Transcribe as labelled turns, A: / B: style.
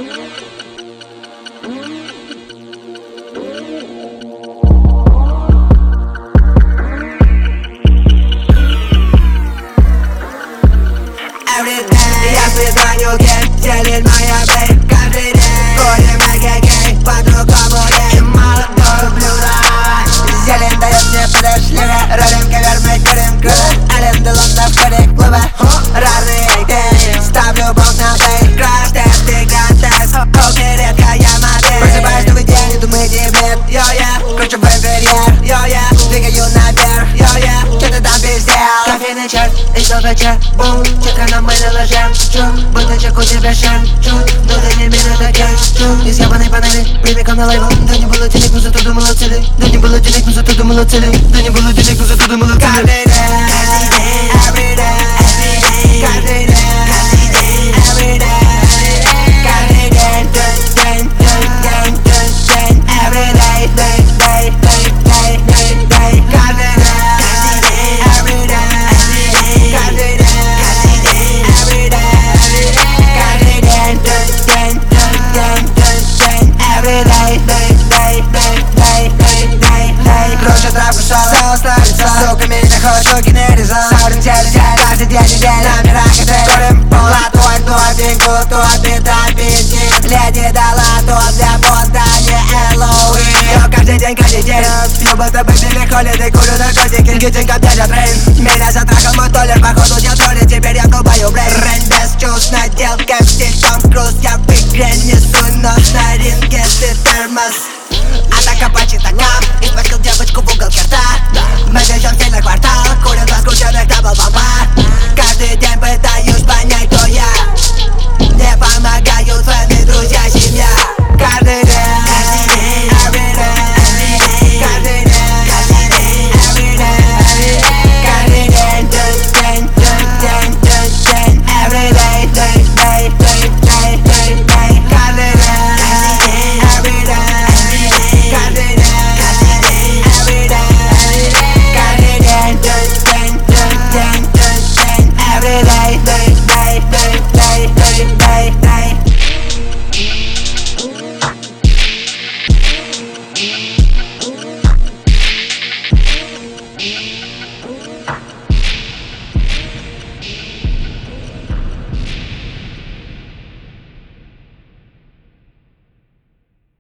A: Я звоню кем, делит моя брейк каждый день. Курим эгегей, по-другому ей. Молодое блюдо, зелень дает мне подошлега. Ролим ковер, мы курим круто. Ален Делон в коллег клуба. Разный день, ставлю бомб на плей. Краш-тест и гранд-тест, окей, редкая модель. Просыпаюсь новый день и думаю, дебет. Йо-я, кручу в интерьер. Йо-я, двигаю наверх. Йо-я, что ты там пиздел? Кофейный черт и снова черт, бум. Четко нам мы наложим чуть, будто чек у тебя шем чуть. Но ты не мира такая чуть. Из ебаной панели, прямиком на лейбл. Да не было денег, но зато думала цели. Да не было денег, но зато думала цели. Да не было денег, но зато думала цели. Каждый день, every day, каждый день, every day, каждый день, день, день, день, день, every day, day, day, day, day, day, day, каждый день, every day, каждый день. Кручу травку, соус на лицо. Сука, меня хоть руки не резал. Саурин теле, каждый день, недель. Номера отель. Курим полотой, допинг, тут бита, бензин. Леди дала, тут для пота, не Эллоуин. Я каждый день, пью будто бы Билли Холидей. Курю наркотики, гитинг объедет рейн. Меня затрахал мой толлер, походу дел тролли. Теперь я долбаю брейн. Рейн без чувств, наделка